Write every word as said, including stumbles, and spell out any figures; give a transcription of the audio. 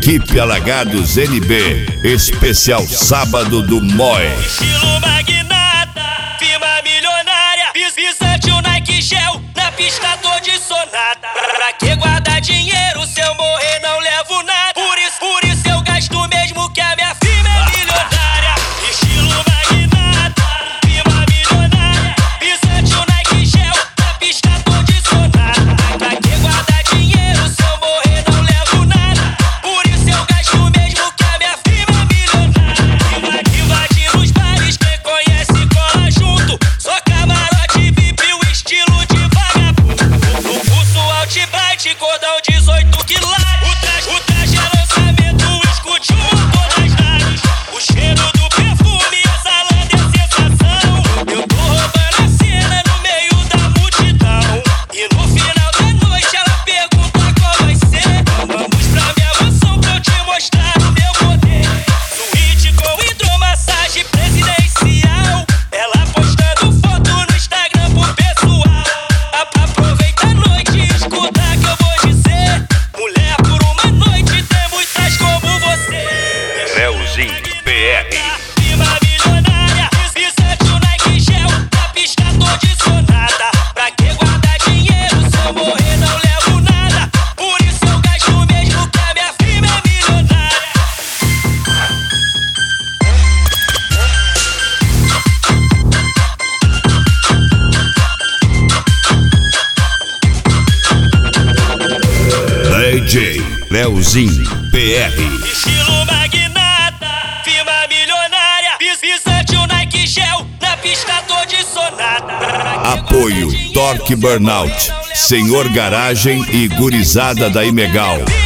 Equipe Alagados N B, especial sábado do Moe. Estilo magnata, firma milionária, vis visante o Nike Gel, na pista tô de sonata. Pra que guardar dinheiro se eu morrer não levo nada? Por isso, por isso eu gasto mesmo que a minha firma é milionária. Estilo magnata, firma milionária, visante o Nike Gel, na pista tô de sonata. Pra que guardar dinheiro se eu morrer não levo nada? Por isso eu gasto mesmo que a minha firma é milionária. Invadindo os bares, quem conhece cola junto. Só camarote V I P, o estilo de vagabundo. O pulso Outback, cordão dezoito quilates. O traje, o traje é lançamento, escute o motor das naves. O cheiro do perfume exalando é sensação. Eu tô roubando a cena no meio da multidão. E no final da noite ela pergunta qual vai ser. Vamos pra minha mansão pra eu te mostrar o meu poder. Suíte com hidromassagem presidencial. Ela postando foto no Instagram pro pessoal. A- Aproveita a noite e escuta que eu vou dizer. Mulher, por uma noite tem muitas como você. Leozinho P R. Firma milionária, visante o Nike Gel, na pista tô de sonata. Pra que guardar dinheiro se eu morrer não levo nada? Por isso eu gasto mesmo que a minha firma é milionária. D J Leozinho P R. Estilo magnata, firma milionária, vis visante o Nike Gel, na pista tô de sonata. Apoio Torque Burnout, Senhor Garagem e Gurizada da Imegal.